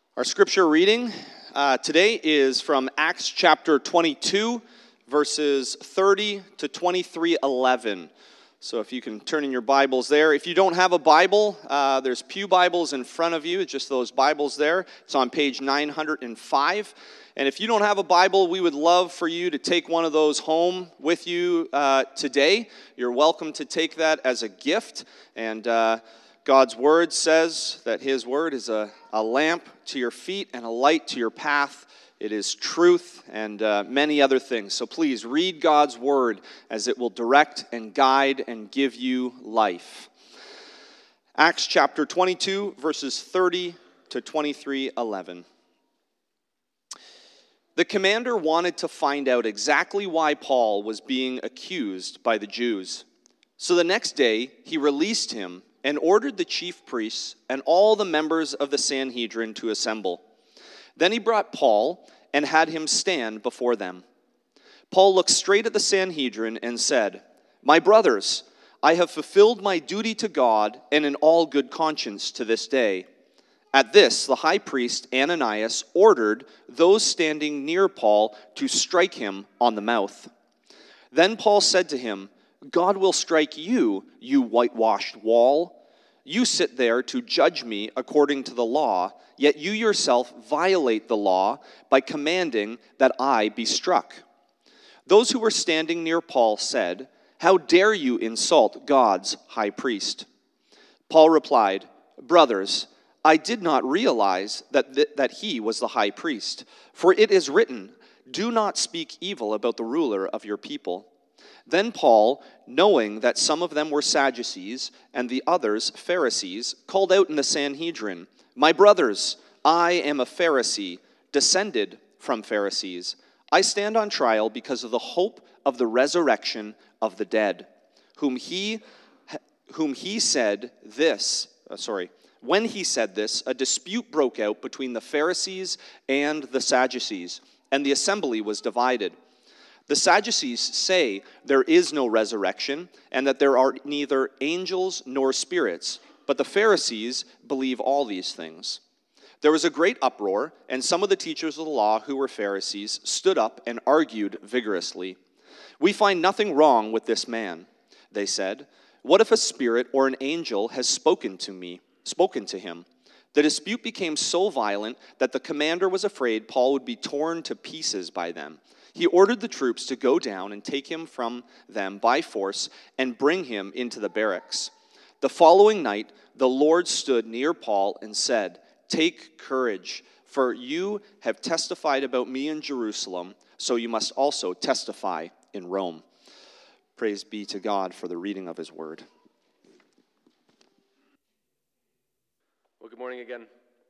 Our scripture reading today is from Acts chapter 22, verses 30 to 23:11. So if you can turn in your Bibles there. If you don't have a Bible, there's pew Bibles in front of you, just those Bibles there. It's on page 905. And if you don't have a Bible, we would love for you to take one of those home with you today. You're welcome to take that as a gift. And God's word says that his word is a lamp to your feet and a light to your path. It is truth and many other things. So please read God's word as it will direct and guide and give you life. Acts chapter 22, verses 30 to 23:11. The commander wanted to find out exactly why Paul was being accused by the Jews. So the next day he released him and ordered the chief priests and all the members of the Sanhedrin to assemble. Then he brought Paul and had him stand before them. Paul looked straight at the Sanhedrin and said, "My brothers, I have fulfilled my duty to God and in all good conscience to this day." At this, the high priest Ananias ordered those standing near Paul to strike him on the mouth. Then Paul said to him, "God will strike you, you whitewashed wall. You sit there to judge me according to the law, yet you yourself violate the law by commanding that I be struck." Those who were standing near Paul said, "How dare you insult God's high priest?" Paul replied, "Brothers, I did not realize that he was the high priest, for it is written, 'Do not speak evil about the ruler of your people.'" Then Paul, knowing that some of them were Sadducees and the others Pharisees, called out in the Sanhedrin, "My brothers, I am a Pharisee, descended from Pharisees. I stand on trial because of the hope of the resurrection of the dead, when he said this, a dispute broke out between the Pharisees and the Sadducees, and the assembly was divided. The Sadducees say there is no resurrection and that there are neither angels nor spirits, but the Pharisees believe all these things. There was a great uproar, and some of the teachers of the law who were Pharisees stood up and argued vigorously. "We find nothing wrong with this man," they said. "What if a spirit or an angel has spoken to him?" The dispute became so violent that the commander was afraid Paul would be torn to pieces by them. He ordered the troops to go down and take him from them by force and bring him into the barracks. The following night, the Lord stood near Paul and said, "Take courage, for you have testified about me in Jerusalem, so you must also testify in Rome." Praise be to God for the reading of his word. Well, good morning again.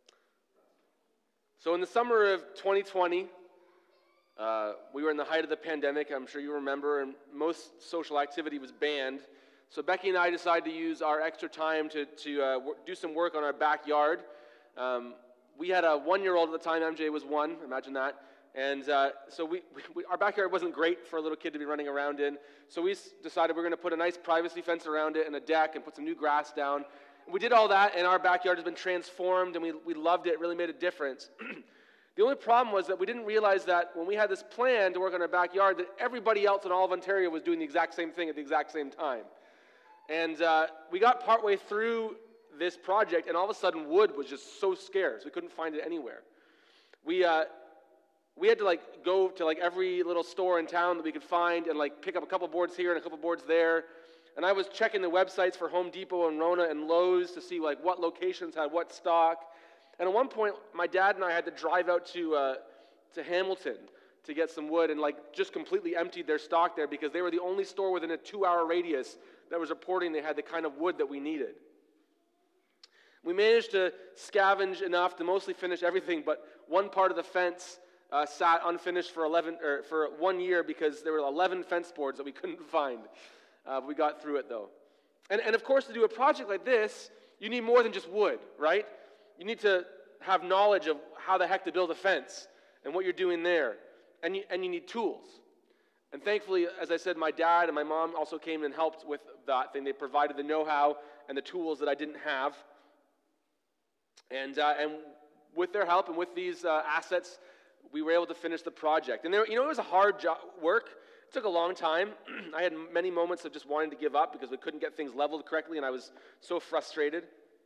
So in the summer of 2020, we were in the height of the pandemic. I'm sure you remember, and most social activity was banned. So Becky and I decided to use our extra time to do some work on our backyard. We had a 1-year-old at the time. MJ was 1. Imagine that. And so our backyard wasn't great for a little kid to be running around in. So we decided we're going to put a nice privacy fence around it and a deck and put some new grass down. And we did all that, and our backyard has been transformed, and we loved it. It really made a difference. The only problem was that we didn't realize that when we had this plan to work on our backyard, that everybody else in all of Ontario was doing the exact same thing at the exact same time. And we got partway through this project, and all of a sudden wood was just so scarce. We couldn't find it anywhere. We had to go to every little store in town that we could find and pick up a couple boards here and a couple boards there. And I was checking the websites for Home Depot and Rona and Lowe's to see what locations had what stock. And at one point, my dad and I had to drive out to Hamilton to get some wood and just completely emptied their stock there because they were the only store within a 2-hour radius that was reporting they had the kind of wood that we needed. We managed to scavenge enough to mostly finish everything, but one part of the fence sat unfinished for 1 year because there were 11 fence boards that we couldn't find. We got through it though. And of course, to do a project like this, you need more than just wood, right? You need to have knowledge of how the heck to build a fence and what you're doing there. And you need tools. And thankfully, as I said, my dad and my mom also came and helped with that thing. They provided the know-how and the tools that I didn't have. And with their help and with these assets, we were able to finish the project. And it was a hard work. It took a long time. I had many moments of just wanting to give up because we couldn't get things leveled correctly, and I was so frustrated.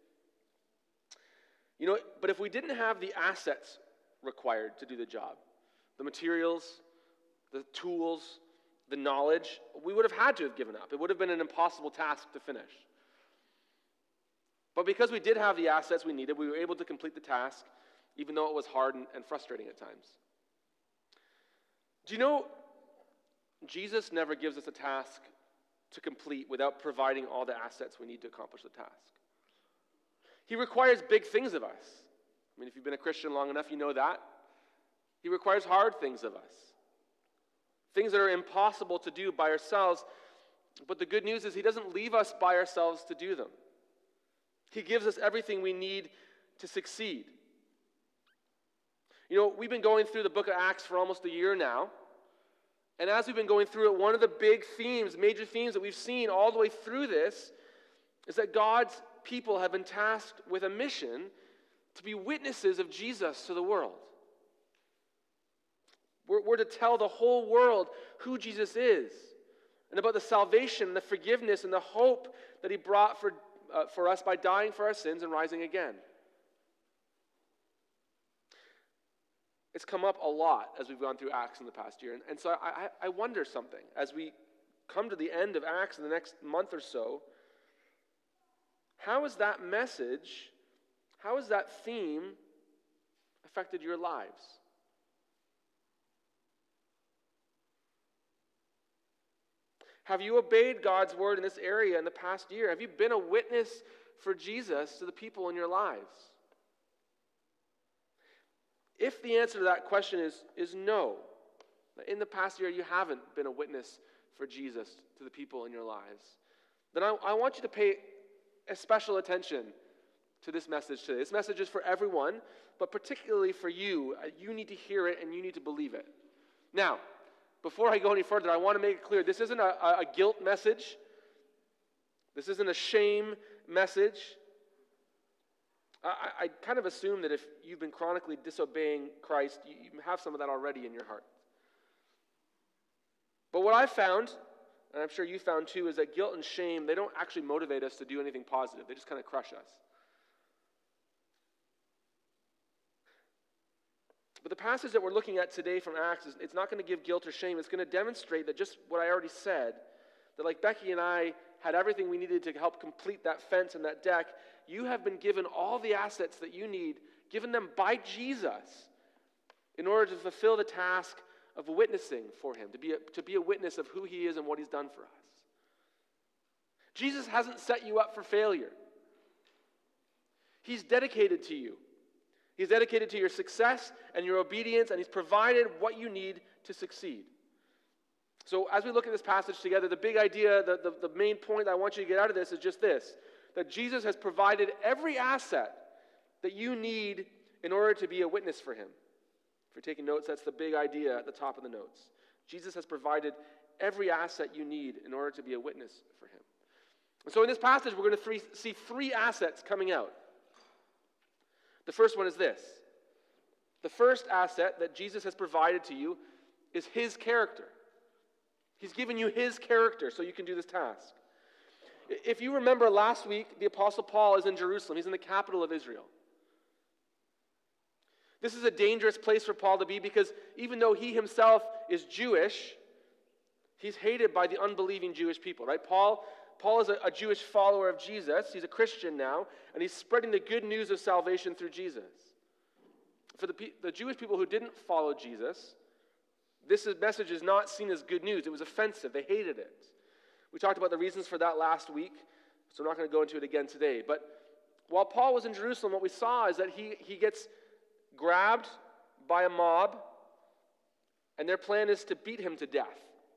But if we didn't have the assets required to do the job, the materials, the tools, the knowledge, we would have had to have given up. It would have been an impossible task to finish. But because we did have the assets we needed, we were able to complete the task, even though it was hard and frustrating at times. Do you know, Jesus never gives us a task to complete without providing all the assets we need to accomplish the task. He requires big things of us. I mean, if you've been a Christian long enough, you know that. He requires hard things of us. Things that are impossible to do by ourselves. But the good news is he doesn't leave us by ourselves to do them. He gives us everything we need to succeed. We've been going through the book of Acts for almost a year now. And as we've been going through it, one of the big themes, major themes that we've seen all the way through this is that God's people have been tasked with a mission to be witnesses of Jesus to the world. We're to tell the whole world who Jesus is and about the salvation, the forgiveness, and the hope that he brought for us by dying for our sins and rising again. It's come up a lot as we've gone through Acts in the past year. And so I wonder something. As we come to the end of Acts in the next month or so, how has that message, how has that theme affected your lives? Have you obeyed God's word in this area in the past year? Have you been a witness for Jesus to the people in your lives? If the answer to that question is no, in the past year you haven't been a witness for Jesus to the people in your lives, then I want you to pay a special attention to this message today. This message is for everyone, but particularly for you. You need to hear it and you need to believe it. Now, before I go any further, I want to make it clear, this isn't a guilt message. This isn't a shame message. I kind of assume that if you've been chronically disobeying Christ, you have some of that already in your heart. But what I found, and I'm sure you found too, is that guilt and shame, they don't actually motivate us to do anything positive. They just kind of crush us. But the passage that we're looking at today from Acts, it's not going to give guilt or shame. It's going to demonstrate that just what I already said, that like Becky and I had everything we needed to help complete that fence and that deck, you have been given all the assets that you need, given them by Jesus, in order to fulfill the task of witnessing for him, to be a witness of who he is and what he's done for us. Jesus hasn't set you up for failure. He's dedicated to you. He's dedicated to your success and your obedience, and he's provided what you need to succeed. So as we look at this passage together, the big idea, the main point I want you to get out of this is just this, that Jesus has provided every asset that you need in order to be a witness for him. If you're taking notes, that's the big idea at the top of the notes. Jesus has provided every asset you need in order to be a witness for him. And so in this passage, we're going to see three assets coming out. The first one is this. The first asset that Jesus has provided to you is his character. He's given you his character so you can do this task. If you remember last week, the Apostle Paul is in Jerusalem. He's in the capital of Israel. This is a dangerous place for Paul to be because even though he himself is Jewish, he's hated by the unbelieving Jewish people, right? Paul is a Jewish follower of Jesus. He's a Christian now, and he's spreading the good news of salvation through Jesus. For the Jewish people who didn't follow Jesus, this message is not seen as good news. It was offensive. They hated it. We talked about the reasons for that last week, so I'm not going to go into it again today. But while Paul was in Jerusalem, what we saw is that he gets grabbed by a mob, and their plan is to beat him to death.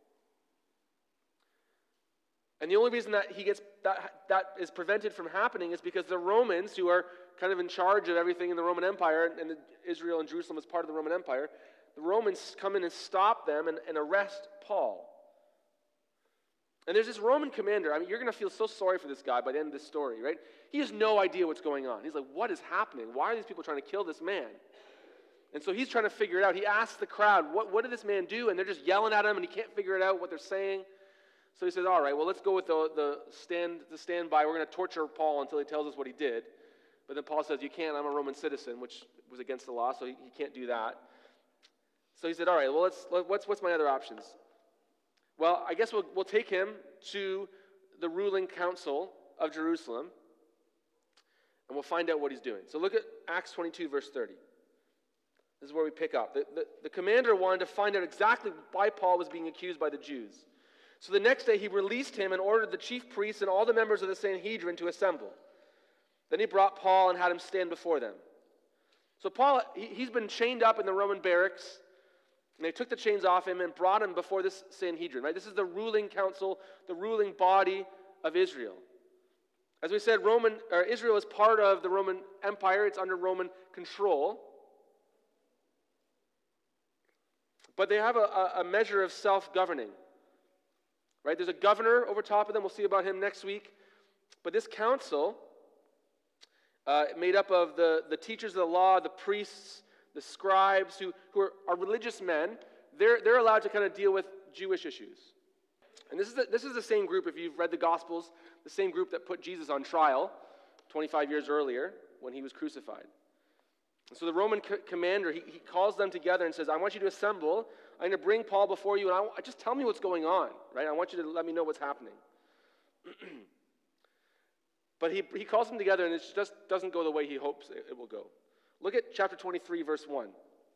And the only reason that that is prevented from happening is because the Romans, who are kind of in charge of everything in the Roman Empire, and Israel and Jerusalem is part of the Roman Empire, the Romans come in and stop them and arrest Paul. And there's this Roman commander. I mean, you're going to feel so sorry for this guy by the end of this story, right? He has no idea what's going on. He's like, what is happening? Why are these people trying to kill this man? And so he's trying to figure it out. He asks the crowd, what did this man do? And they're just yelling at him, and he can't figure it out what they're saying. So he says, all right, well, let's go with the standby. We're going to torture Paul until he tells us what he did. But then Paul says, you can't. I'm a Roman citizen, which was against the law, so he can't do that. So he said, all right, well, what's my other options? Well, I guess we'll take him to the ruling council of Jerusalem, and we'll find out what he's doing. So look at Acts 22, verse 30. This is where we pick up. The commander wanted to find out exactly why Paul was being accused by the Jews. So the next day he released him and ordered the chief priests and all the members of the Sanhedrin to assemble. Then he brought Paul and had him stand before them. So Paul, he's been chained up in the Roman barracks, and they took the chains off him and brought him before this Sanhedrin, right? This is the ruling council, the ruling body of Israel. As we said, Israel is part of the Roman Empire. It's under Roman control. But they have a measure of self-governing, right? There's a governor over top of them. We'll see about him next week. But this council, made up of the teachers of the law, the priests, the scribes, who are religious men, they're allowed to kind of deal with Jewish issues. And this is the same group, if you've read the Gospels, the same group that put Jesus on trial 25 years earlier when he was crucified. And so the Roman commander, he calls them together and says, I want you to assemble. I'm going to bring Paul before you, and just tell me what's going on, right? I want you to let me know what's happening. But he calls them together, and it just doesn't go the way he hopes it will go. Look at chapter 23, verse 1.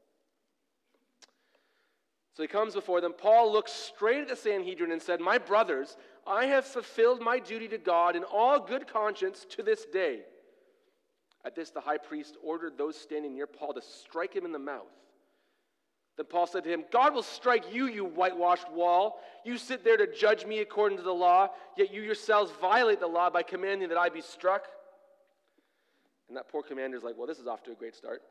So he comes before them. Paul looked straight at the Sanhedrin and said, my brothers, I have fulfilled my duty to God in all good conscience to this day. At this, the high priest ordered those standing near Paul to strike him in the mouth. Then Paul said to him, God will strike you, you whitewashed wall. You sit there to judge me according to the law, yet you yourselves violate the law by commanding that I be struck. And that poor commander's like, well, this is off to a great start.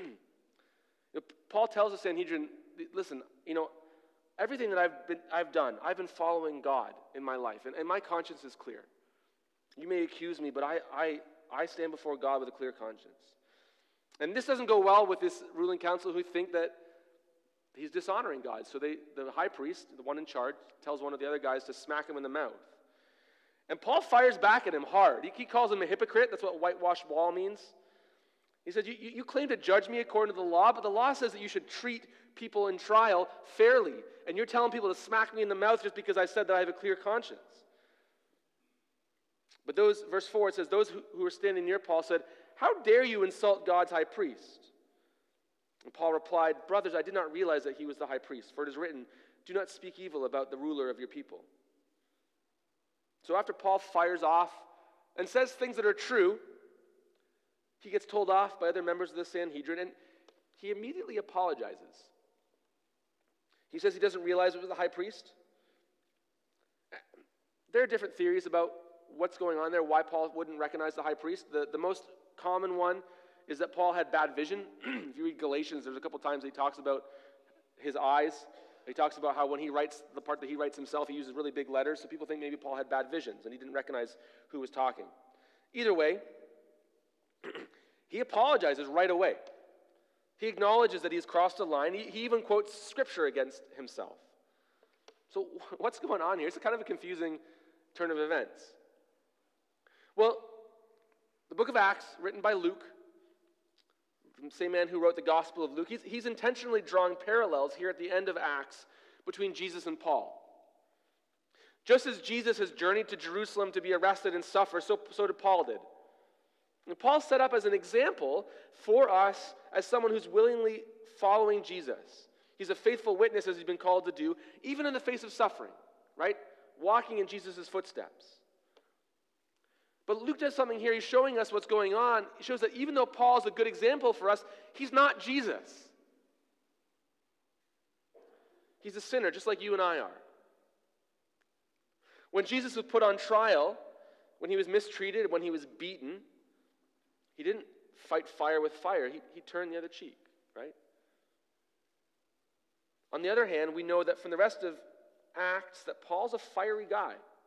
Paul tells the Sanhedrin, listen, everything that I've done, I've been following God in my life, and my conscience is clear. You may accuse me, but I stand before God with a clear conscience. And this doesn't go well with this ruling council who think that he's dishonoring God. So the high priest, the one in charge, tells one of the other guys to smack him in the mouth. And Paul fires back at him hard. He calls him a hypocrite. That's what whitewashed wall means. He said, you claim to judge me according to the law, but the law says that you should treat people in trial fairly. And you're telling people to smack me in the mouth just because I said that I have a clear conscience. But verse 4, it says, those who were standing near Paul said, how dare you insult God's high priest? And Paul replied, brothers, I did not realize that he was the high priest, for it is written, do not speak evil about the ruler of your people. So after Paul fires off and says things that are true, he gets told off by other members of the Sanhedrin, and he immediately apologizes. He says he doesn't realize it was the high priest. There are different theories about what's going on there, why Paul wouldn't recognize the high priest. The most common one is that Paul had bad vision. If you read Galatians, there's a couple times he talks about his eyes. He talks about how when he writes the part that he writes himself, he uses really big letters, so people think maybe Paul had bad visions and he didn't recognize who was talking. Either way, he apologizes right away. He acknowledges that he's crossed a line. He even quotes scripture against himself. So what's going on here? It's kind of a confusing turn of events. Well, the book of Acts, written by Luke, the same man who wrote the Gospel of Luke, he's intentionally drawing parallels here at the end of Acts between Jesus and Paul. Just as Jesus has journeyed to Jerusalem to be arrested and suffer, so did Paul did. And Paul's set up as an example for us as someone who's willingly following Jesus. He's a faithful witness, as he's been called to do, even in the face of suffering, right? Walking in Jesus' footsteps. But Luke does something here. He's showing us what's going on. He shows that even though Paul is a good example for us, he's not Jesus. He's a sinner, just like you and I are. When Jesus was put on trial, when he was mistreated, when he was beaten, he didn't fight fire with fire. He turned the other cheek, right? On the other hand, we know that from the rest of Acts that Paul's a fiery guy.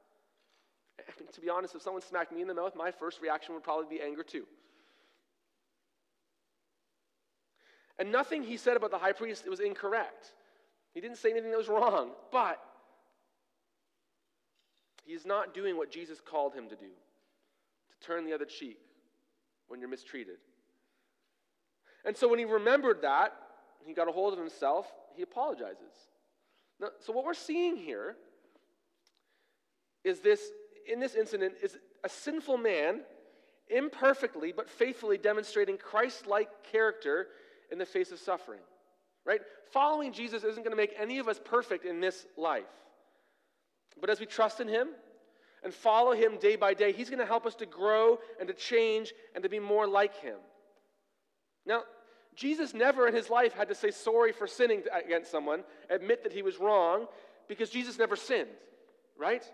I mean, to be honest, if someone smacked me in the mouth, my first reaction would probably be anger too. And nothing he said about the high priest, it was incorrect. He didn't say anything that was wrong, but he's not doing what Jesus called him to do, to turn the other cheek when you're mistreated. And so when he remembered that, he got a hold of himself, he apologizes. Now, so what we're seeing here is in this incident, is a sinful man imperfectly but faithfully demonstrating Christ-like character in the face of suffering, right? Following Jesus isn't going to make any of us perfect in this life. But as we trust in him and follow him day by day, he's going to help us to grow and to change and to be more like him. Now, Jesus never in his life had to say sorry for sinning against someone, admit that he was wrong, because Jesus never sinned, right?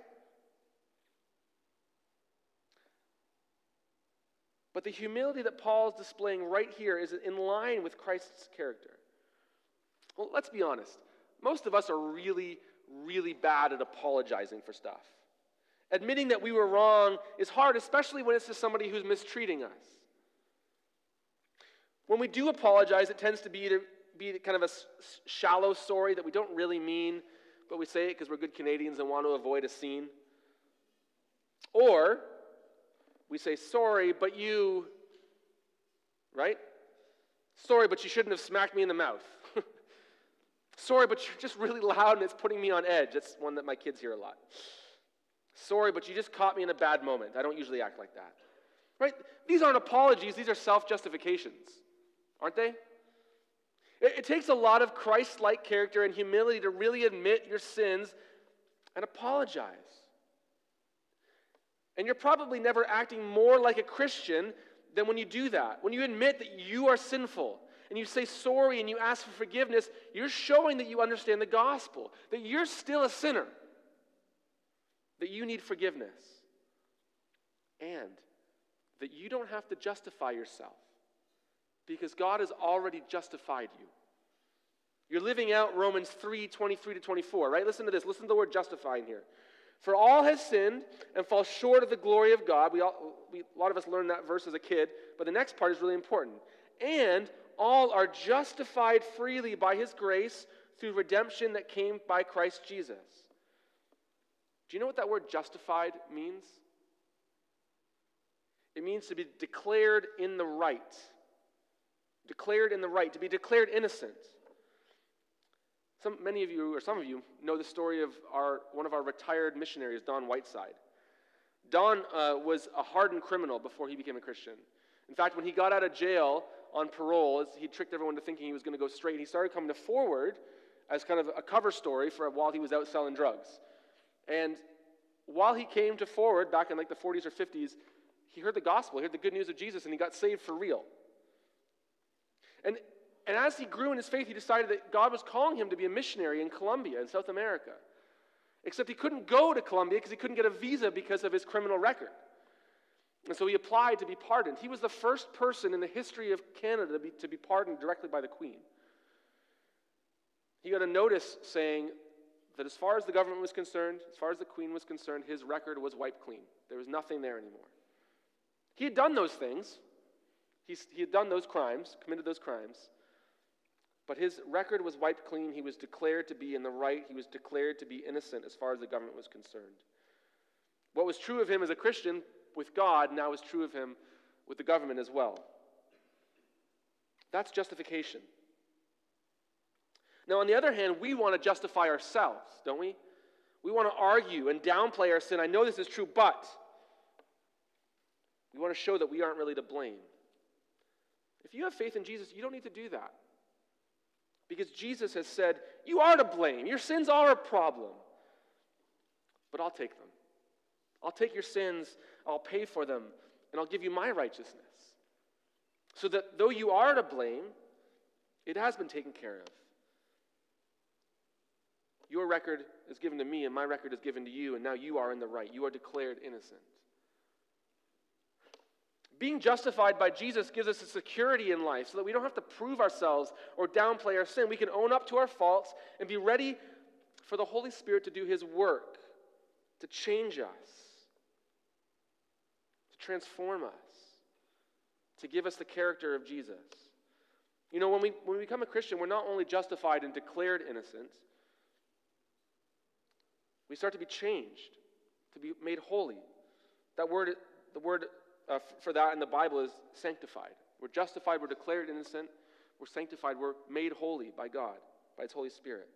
But the humility that Paul's displaying right here is in line with Christ's character. Well, let's be honest. Most of us are really, really bad at apologizing for stuff. Admitting that we were wrong is hard, especially when it's to somebody who's mistreating us. When we do apologize, it tends to be kind of a shallow sorry that we don't really mean, but we say it because we're good Canadians and want to avoid a scene. Or we say, sorry, but you, right? Sorry, but you shouldn't have smacked me in the mouth. Sorry, but you're just really loud and it's putting me on edge. That's one that my kids hear a lot. Sorry, but you just caught me in a bad moment. I don't usually act like that. Right? These aren't apologies. These are self-justifications, aren't they? It takes a lot of Christ-like character and humility to really admit your sins and apologize. And you're probably never acting more like a Christian than when you do that. When you admit that you are sinful and you say sorry and you ask for forgiveness, you're showing that you understand the gospel, that you're still a sinner, that you need forgiveness, and that you don't have to justify yourself because God has already justified you. You're living out Romans 3:23-24, right? Listen to this. Listen to the word justifying here. For all has sinned and fall short of the glory of God. A lot of us learned that verse as a kid, but the next part is really important. And all are justified freely by his grace through redemption that came by Christ Jesus. Do you know what that word justified means? It means to be declared in the right. Declared in the right, to be declared innocent. Some of you know the story of one of our retired missionaries, Don Whiteside. Don was a hardened criminal before he became a Christian. In fact, when he got out of jail on parole, he tricked everyone to thinking he was going to go straight. He started coming forward as kind of a cover story for while he was out selling drugs. And while he came to forward, back in like the 40s or 50s, he heard the gospel, he heard the good news of Jesus, and he got saved for real. And as he grew in his faith, he decided that God was calling him to be a missionary in Colombia, in South America. Except he couldn't go to Colombia because he couldn't get a visa because of his criminal record. And so he applied to be pardoned. He was the first person in the history of Canada to be pardoned directly by the Queen. He got a notice saying that as far as the government was concerned, as far as the Queen was concerned, his record was wiped clean. There was nothing there anymore. He had done those things. He had done those crimes, committed those crimes. But his record was wiped clean. He was declared to be in the right. He was declared to be innocent as far as the government was concerned. What was true of him as a Christian with God now is true of him with the government as well. That's justification. Now, on the other hand, we want to justify ourselves, don't we? We want to argue and downplay our sin. I know this is true, but we want to show that we aren't really to blame. If you have faith in Jesus, you don't need to do that. Because Jesus has said, you are to blame. Your sins are a problem. But I'll take them. I'll take your sins, I'll pay for them, and I'll give you my righteousness. So that though you are to blame, it has been taken care of. Your record is given to me, and my record is given to you, and now you are in the right. You are declared innocent. Being justified by Jesus gives us a security in life so that we don't have to prove ourselves or downplay our sin. We can own up to our faults and be ready for the Holy Spirit to do his work, to change us. to transform us, to give us the character of Jesus. You know, when we become a Christian, we're not only justified and declared innocent, we start to be changed, to be made holy. The word for that in the Bible is sanctified. We're justified, we're declared innocent, we're sanctified, we're made holy by God, by His Holy Spirit.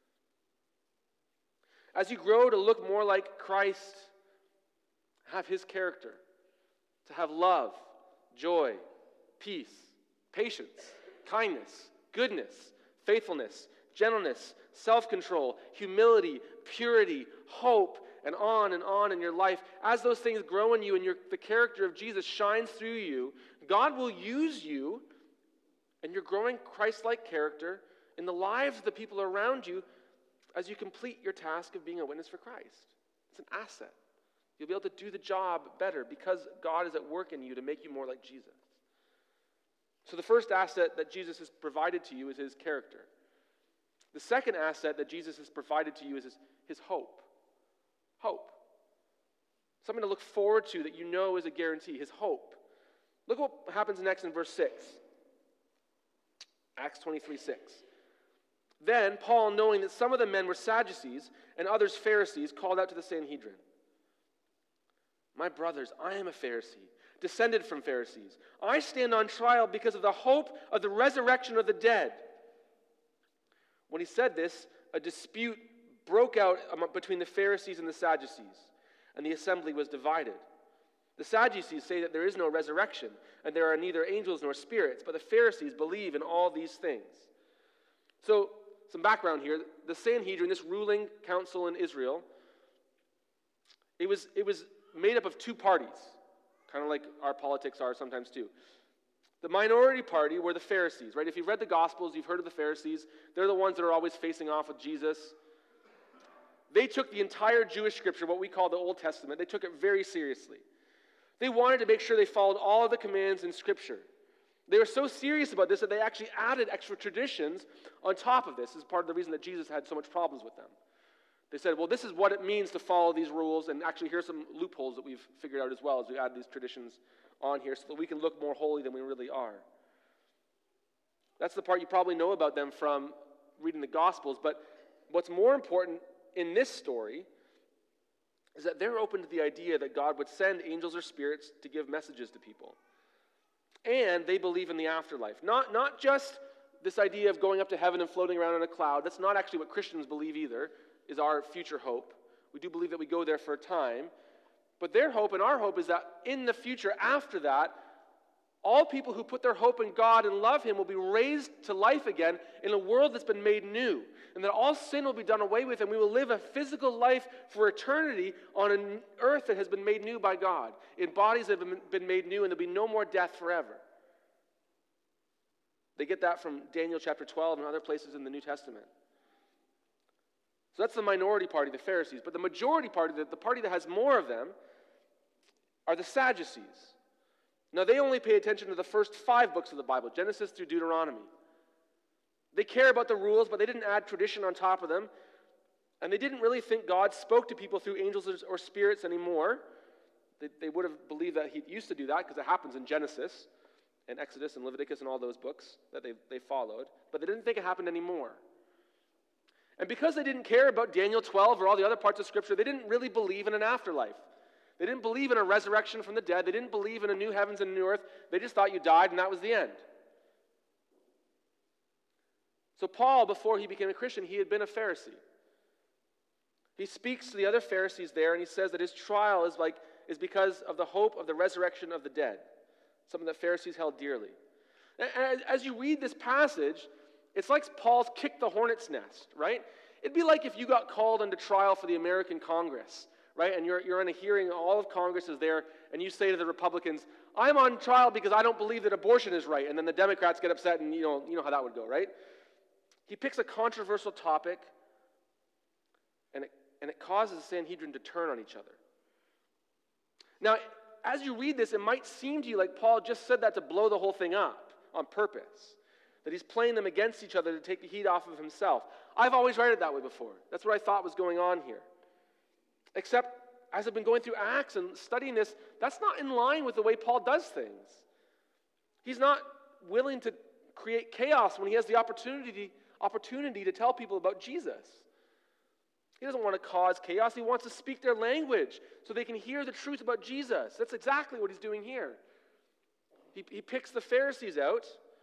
As you grow to look more like Christ, have His character, to have love, joy, peace, patience, kindness, goodness, faithfulness, gentleness, self-control, humility, purity, hope, and on in your life. As those things grow in you and the character of Jesus shines through you, God will use you and your growing Christ-like character in the lives of the people around you as you complete your task of being a witness for Christ. It's an asset. You'll be able to do the job better because God is at work in you to make you more like Jesus. So the first asset that Jesus has provided to you is His character. The second asset that Jesus has provided to you is His hope. Hope. Something to look forward to that you know is a guarantee. His hope. Look what happens next in verse 6. Acts 23:6. Then Paul, knowing that some of the men were Sadducees and others Pharisees, called out to the Sanhedrin. My brothers, I am a Pharisee, descended from Pharisees. I stand on trial because of the hope of the resurrection of the dead. When he said this, a dispute broke out between the Pharisees and the Sadducees, and the assembly was divided. The Sadducees say that there is no resurrection, and there are neither angels nor spirits, but the Pharisees believe in all these things. So, some background here. The Sanhedrin, this ruling council in Israel, it was made up of two parties, kind of like our politics are sometimes too. The minority party were the Pharisees, right? If you've read the Gospels, you've heard of the Pharisees. They're the ones that are always facing off with Jesus. They took the entire Jewish scripture, what we call the Old Testament, they took it very seriously. They wanted to make sure they followed all of the commands in Scripture. They were so serious about this that they actually added extra traditions on top of this. This is part of the reason that Jesus had so much problems with them. They said, well, this is what it means to follow these rules, and actually here's some loopholes that we've figured out as well as we add these traditions on here so that we can look more holy than we really are. That's the part you probably know about them from reading the Gospels, but what's more important in this story is that they're open to the idea that God would send angels or spirits to give messages to people. And they believe in the afterlife. Not just this idea of going up to heaven and floating around in a cloud. That's not actually what Christians believe either, is our future hope. We do believe that we go there for a time. But their hope and our hope is that in the future, after that, all people who put their hope in God and love Him will be raised to life again in a world that's been made new. And that all sin will be done away with, and we will live a physical life for eternity on an earth that has been made new by God, in bodies that have been made new, and there'll be no more death forever. They get that from Daniel chapter 12 and other places in the New Testament. So that's the minority party, the Pharisees. But the majority party, the party that has more of them, are the Sadducees. Now, they only pay attention to the first 5 books of the Bible, Genesis through Deuteronomy. They care about the rules, but they didn't add tradition on top of them. And they didn't really think God spoke to people through angels or spirits anymore. They would have believed that He used to do that because it happens in Genesis and Exodus and Leviticus and all those books that they followed. But they didn't think it happened anymore. And because they didn't care about Daniel 12 or all the other parts of Scripture, they didn't really believe in an afterlife. They didn't believe in a resurrection from the dead. They didn't believe in a new heavens and a new earth. They just thought you died and that was the end. So Paul, before he became a Christian, he had been a Pharisee. He speaks to the other Pharisees there, and he says that his trial is because of the hope of the resurrection of the dead, something that Pharisees held dearly. And as you read this passage, it's like Paul's kicked the hornet's nest, right? It'd be like if you got called into trial for the American Congress, right? And you're in a hearing, all of Congress is there, and you say to the Republicans, I'm on trial because I don't believe that abortion is right. And then the Democrats get upset, and you know how that would go, right? He picks a controversial topic, and it causes the Sanhedrin to turn on each other. Now, as you read this, it might seem to you like Paul just said that to blow the whole thing up on purpose, that he's playing them against each other to take the heat off of himself. I've always read it that way before. That's what I thought was going on here. Except as I've been going through Acts and studying this, that's not in line with the way Paul does things. He's not willing to create chaos when he has the opportunity to tell people about Jesus. He doesn't want to cause chaos. He wants to speak their language so they can hear the truth about Jesus. That's exactly what he's doing here. He picks the Pharisees out,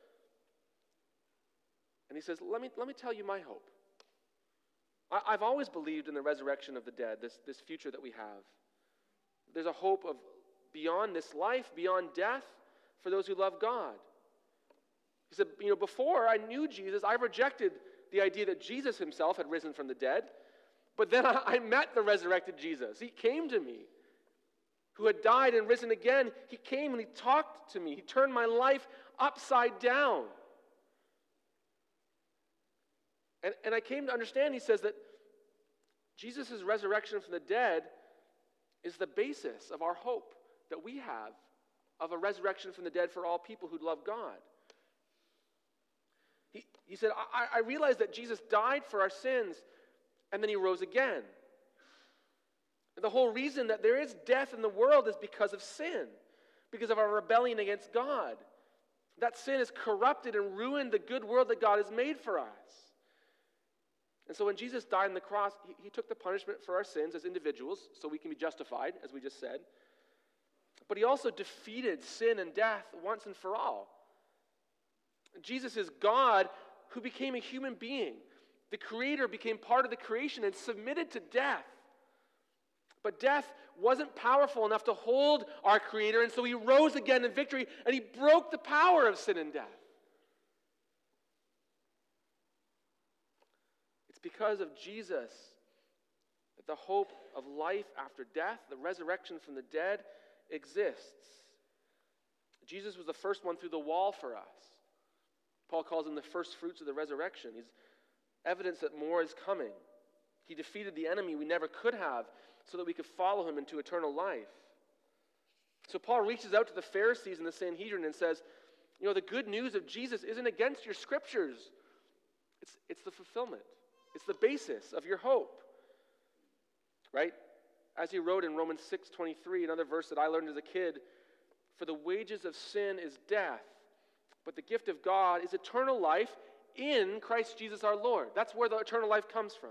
and he says, let me tell you my hope. I've always believed in the resurrection of the dead, this future that we have. There's a hope of beyond this life, beyond death, for those who love God. He said, before I knew Jesus, I rejected the idea that Jesus himself had risen from the dead. But then I met the resurrected Jesus. He came to me, who had died and risen again. He came and he talked to me. He turned my life upside down. And I came to understand, he says, that Jesus' resurrection from the dead is the basis of our hope that we have of a resurrection from the dead for all people who love God. He said, I realized that Jesus died for our sins, and then he rose again. And the whole reason that there is death in the world is because of sin, because of our rebellion against God. That sin has corrupted and ruined the good world that God has made for us. And so when Jesus died on the cross, he took the punishment for our sins as individuals, so we can be justified, as we just said. But he also defeated sin and death once and for all. Jesus is God who became a human being. The Creator became part of the creation and submitted to death. But death wasn't powerful enough to hold our Creator, and so he rose again in victory, and he broke the power of sin and death. It's because of Jesus that the hope of life after death, the resurrection from the dead, exists. Jesus was the first one through the wall for us. Paul calls him the first fruits of the resurrection. He's evidence that more is coming. He defeated the enemy we never could have so that we could follow him into eternal life. So Paul reaches out to the Pharisees and the Sanhedrin and says, the good news of Jesus isn't against your scriptures. It's the fulfillment. It's the basis of your hope. Right? As he wrote in Romans 6:23, another verse that I learned as a kid, for the wages of sin is death, but the gift of God is eternal life in Christ Jesus our Lord. That's where the eternal life comes from.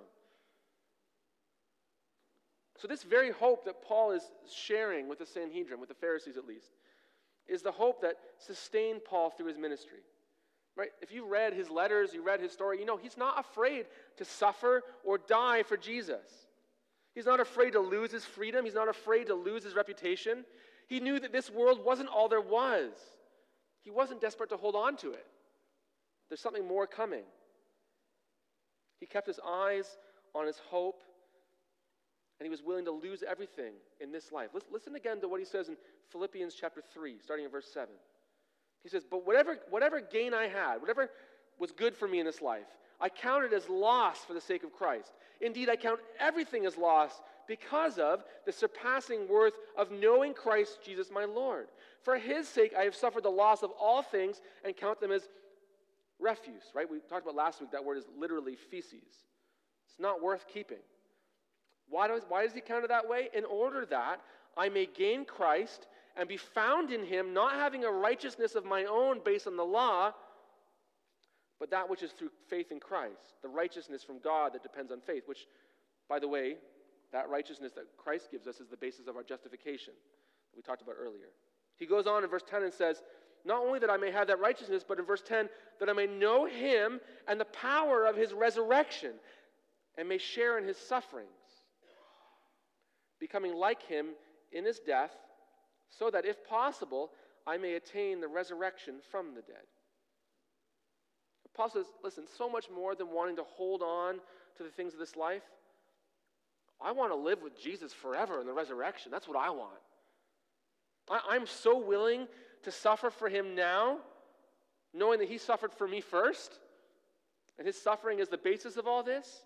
So this very hope that Paul is sharing with the Sanhedrin, with the Pharisees at least, is the hope that sustained Paul through his ministry. Right? If you read his letters, you read his story, he's not afraid to suffer or die for Jesus. He's not afraid to lose his freedom. He's not afraid to lose his reputation. He knew that this world wasn't all there was. He wasn't desperate to hold on to it. There's something more coming. He kept his eyes on his hope, and he was willing to lose everything in this life. Listen again to what he says in Philippians chapter 3, starting in verse 7. He says, but whatever gain I had, whatever was good for me in this life, I count it as loss for the sake of Christ. Indeed, I count everything as loss because of the surpassing worth of knowing Christ Jesus my Lord. For his sake I have suffered the loss of all things and count them as refuse. Right? We talked about last week, that word is literally feces. It's not worth keeping. Why does he count it that way? In order that I may gain Christ and be found in him, not having a righteousness of my own based on the law, but that which is through faith in Christ, the righteousness from God that depends on faith, which, by the way, that righteousness that Christ gives us is the basis of our justification that we talked about earlier. He goes on in verse 10 and says, not only that I may have that righteousness, but in verse 10, that I may know him and the power of his resurrection and may share in his sufferings, becoming like him in his death, so that if possible, I may attain the resurrection from the dead. Paul says, listen, so much more than wanting to hold on to the things of this life, I want to live with Jesus forever in the resurrection. That's what I want. I'm so willing to suffer for him now, knowing that he suffered for me first, and his suffering is the basis of all this.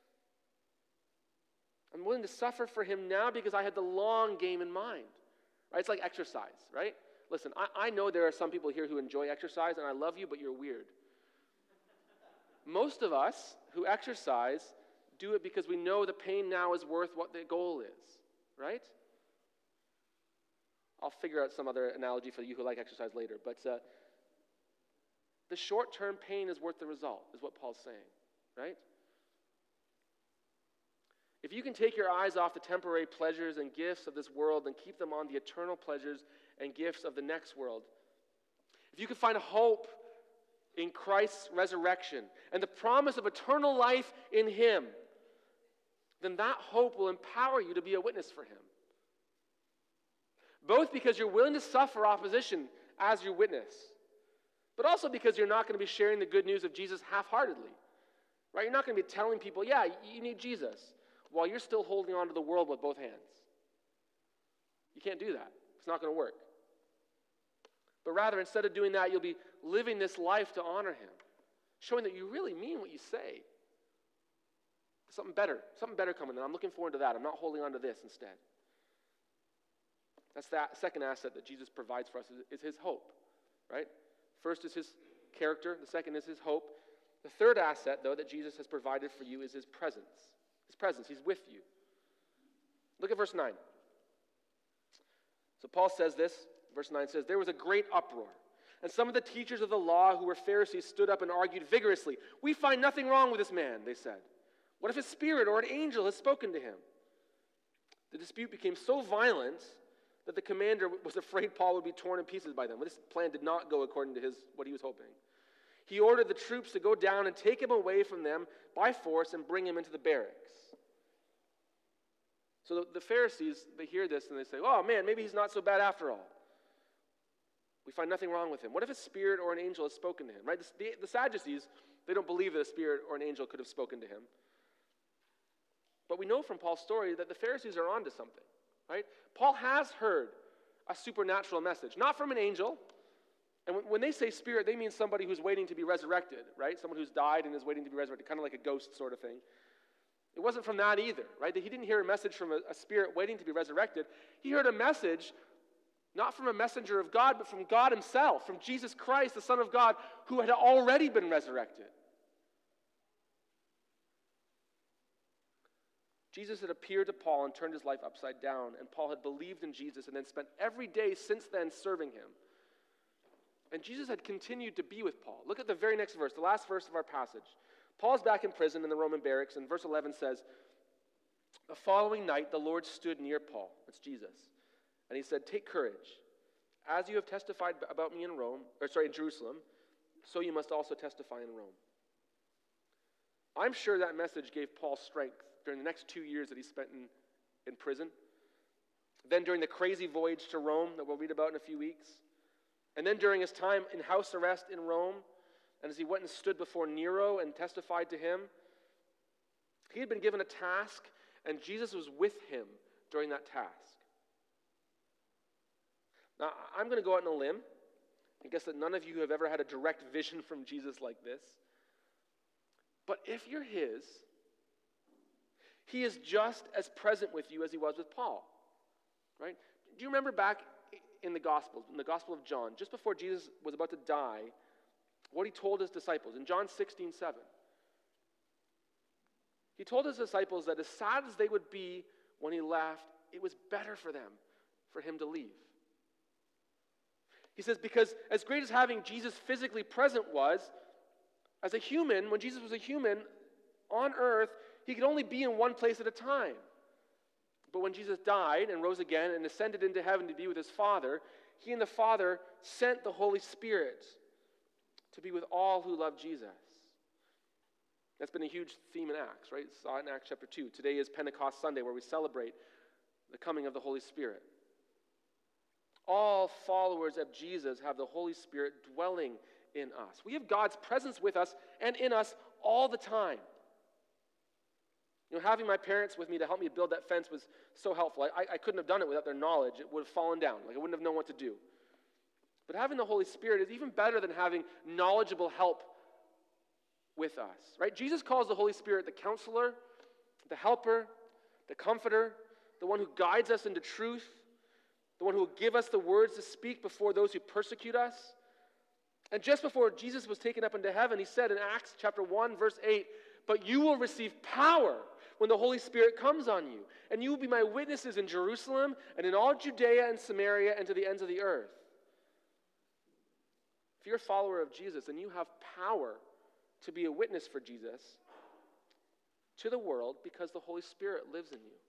I'm willing to suffer for him now because I had the long game in mind. Right? It's like exercise, right? Listen, I know there are some people here who enjoy exercise, and I love you, but you're weird. Most of us who exercise do it because we know the pain now is worth what the goal is. right? I'll figure out some other analogy for you who like exercise later. But the short-term pain is worth the result, is what Paul's saying, right? If you can take your eyes off the temporary pleasures and gifts of this world and keep them on the eternal pleasures and gifts of the next world, if you can find hope in Christ's resurrection and the promise of eternal life in him, then that hope will empower you to be a witness for him. Both because you're willing to suffer opposition as you witness, but also because you're not going to be sharing the good news of Jesus half-heartedly. Right? You're not going to be telling people, yeah, you need Jesus, while you're still holding on to the world with both hands. You can't do that. It's not going to work. But rather, instead of doing that, you'll be living this life to honor him, showing that you really mean what you say. Something better coming, and I'm looking forward to that. I'm not holding on to this instead. That's that second asset that Jesus provides for us is his hope, right? First is his character. The second is his hope. The third asset, though, that Jesus has provided for you is his presence. His presence. He's with you. Look at verse 9. So Paul says this. Verse 9 says, there was a great uproar, and some of the teachers of the law who were Pharisees stood up and argued vigorously. We find nothing wrong with this man, they said. What if a spirit or an angel has spoken to him? The dispute became so violent that the commander was afraid Paul would be torn in pieces by them. This plan did not go according to what he was hoping. He ordered the troops to go down and take him away from them by force and bring him into the barracks. So the Pharisees, they hear this and they say, oh man, maybe he's not so bad after all. We find nothing wrong with him. What if a spirit or an angel has spoken to him? Right? The Sadducees, they don't believe that a spirit or an angel could have spoken to him. But we know from Paul's story that the Pharisees are onto something. Right? Paul has heard a supernatural message, not from an angel. And when they say spirit, they mean somebody who's waiting to be resurrected, right? Someone who's died and is waiting to be resurrected, kind of like a ghost sort of thing. It wasn't from that either, right? He didn't hear a message from a spirit waiting to be resurrected. He heard a message not from a messenger of God, but from God himself, from Jesus Christ, the Son of God, who had already been resurrected. Jesus had appeared to Paul and turned his life upside down, and Paul had believed in Jesus and then spent every day since then serving him. And Jesus had continued to be with Paul. Look at the very next verse, the last verse of our passage. Paul's back in prison in the Roman barracks, and verse 11 says, the following night the Lord stood near Paul, that's Jesus, and he said, take courage. As you have testified about me in Jerusalem, so you must also testify in Rome. I'm sure that message gave Paul strength during the next 2 years that he spent in prison. Then during the crazy voyage to Rome that we'll read about in a few weeks. And then during his time in house arrest in Rome, and as he went and stood before Nero and testified to him, he had been given a task, and Jesus was with him during that task. Now, I'm going to go out on a limb and guess that none of you have ever had a direct vision from Jesus like this. But if you're his, he is just as present with you as he was with Paul, right? Do you remember back in the Gospel of John, just before Jesus was about to die, what he told his disciples in John 16:7? He told his disciples that as sad as they would be when he left, it was better for them, for him to leave. He says, because as great as having Jesus physically present was, as a human, when Jesus was a human on earth, he could only be in one place at a time. But when Jesus died and rose again and ascended into heaven to be with his Father, he and the Father sent the Holy Spirit to be with all who love Jesus. That's been a huge theme in Acts, right? Saw it in Acts chapter 2. Today is Pentecost Sunday, where we celebrate the coming of the Holy Spirit. All followers of Jesus have the Holy Spirit dwelling in us. We have God's presence with us and in us all the time. You know, having my parents with me to help me build that fence was so helpful. I couldn't have done it without their knowledge. It would have fallen down. I wouldn't have known what to do. But having the Holy Spirit is even better than having knowledgeable help with us, right? Jesus calls the Holy Spirit the counselor, the helper, the comforter, the one who guides us into truth, the one who will give us the words to speak before those who persecute us. And just before Jesus was taken up into heaven, he said in Acts chapter 1, verse 8, but you will receive power when the Holy Spirit comes on you. And you will be my witnesses in Jerusalem and in all Judea and Samaria and to the ends of the earth. If you're a follower of Jesus, then you have power to be a witness for Jesus to the world because the Holy Spirit lives in you.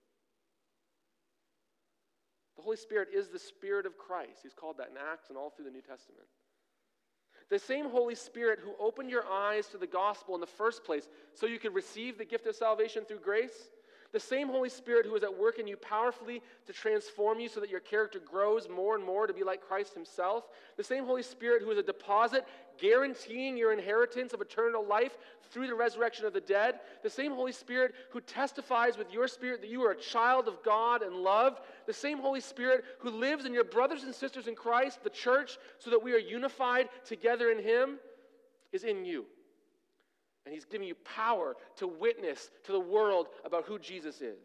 The Holy Spirit is the Spirit of Christ. He's called that in Acts and all through the New Testament. The same Holy Spirit who opened your eyes to the gospel in the first place so you could receive the gift of salvation through grace, the same Holy Spirit who is at work in you powerfully to transform you so that your character grows more and more to be like Christ himself, the same Holy Spirit who is a deposit guaranteeing your inheritance of eternal life through the resurrection of the dead, the same Holy Spirit who testifies with your spirit that you are a child of God and loved, the same Holy Spirit who lives in your brothers and sisters in Christ, the church, so that we are unified together in him, is in you. And he's giving you power to witness to the world about who Jesus is.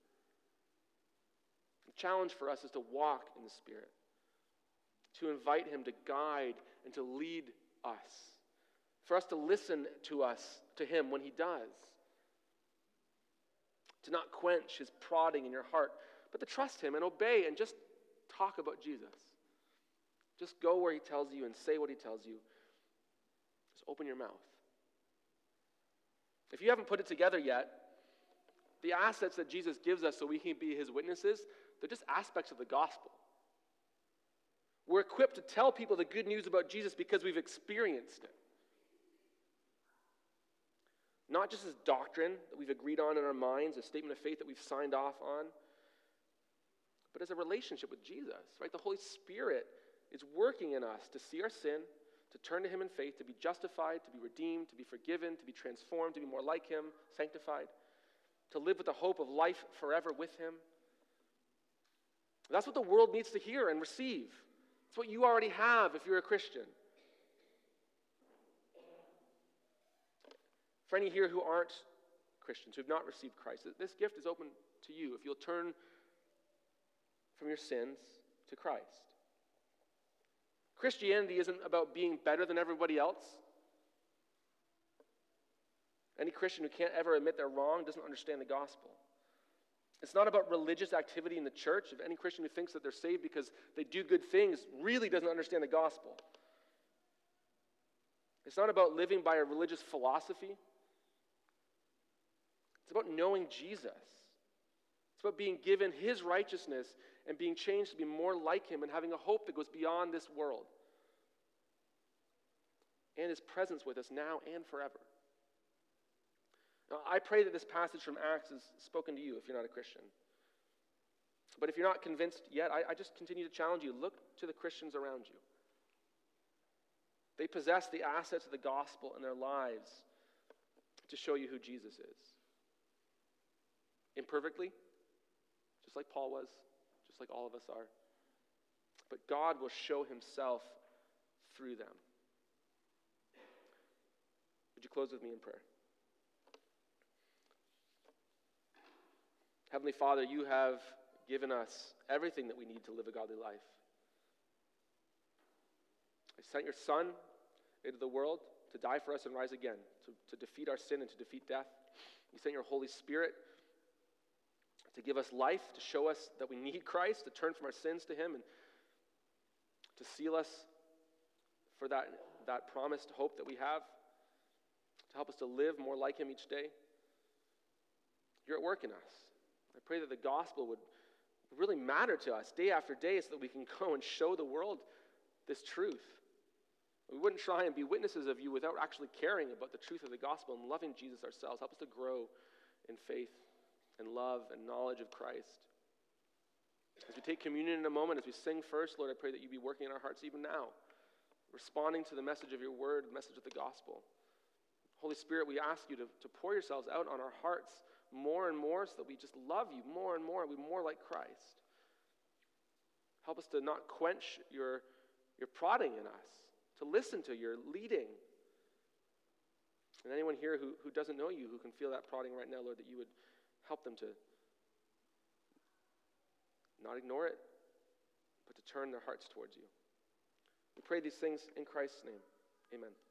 The challenge for us is to walk in the Spirit, to invite him to guide and to lead us, for us to listen to him when he does, to not quench his prodding in your heart, but to trust him and obey and just talk about Jesus. Just go where he tells you and say what he tells you. Just open your mouth. If you haven't put it together yet, the assets that Jesus gives us so we can be his witnesses, they're just aspects of the gospel. We're equipped to tell people the good news about Jesus because we've experienced it. Not just as doctrine that we've agreed on in our minds, a statement of faith that we've signed off on, but as a relationship with Jesus, right? The Holy Spirit is working in us to see our sin, to turn to him in faith, to be justified, to be redeemed, to be forgiven, to be transformed, to be more like him, sanctified, to live with the hope of life forever with him. That's what the world needs to hear and receive. It's what you already have if you're a Christian. For any here who aren't Christians, who have not received Christ, this gift is open to you if you'll turn from your sins to Christ. Christianity isn't about being better than everybody else. Any Christian who can't ever admit they're wrong doesn't understand the gospel. It's not about religious activity in the church. If any Christian who thinks that they're saved because they do good things really doesn't understand the gospel. It's not about living by a religious philosophy. It's about knowing Jesus. It's about being given his righteousness and being changed to be more like him and having a hope that goes beyond this world. And his presence with us now and forever. Now, I pray that this passage from Acts is spoken to you if you're not a Christian. But if you're not convinced yet, I just continue to challenge you. Look to the Christians around you. They possess the assets of the gospel in their lives to show you who Jesus is. Imperfectly, just like Paul was, just like all of us are. But God will show himself through them. Would you close with me in prayer? Heavenly Father, you have given us everything that we need to live a godly life. You sent your Son into the world to die for us and rise again, to defeat our sin and to defeat death. You sent your Holy Spirit to give us life, to show us that we need Christ, to turn from our sins to him, and to seal us for that promised hope that we have, to help us to live more like him each day. You're at work in us. I pray that the gospel would really matter to us day after day so that we can go and show the world this truth. We wouldn't try and be witnesses of you without actually caring about the truth of the gospel and loving Jesus ourselves. Help us to grow in faith and love and knowledge of Christ. As we take communion in a moment, as we sing first, Lord, I pray that you be working in our hearts even now, responding to the message of your word, the message of the gospel. Holy Spirit, we ask you to pour yourselves out on our hearts more and more so that we just love you more and more, and we more like Christ. Help us to not quench your prodding in us, to listen to your leading. And anyone here who doesn't know you, who can feel that prodding right now, Lord, that you would help them to not ignore it, but to turn their hearts towards you. We pray these things in Christ's name. Amen.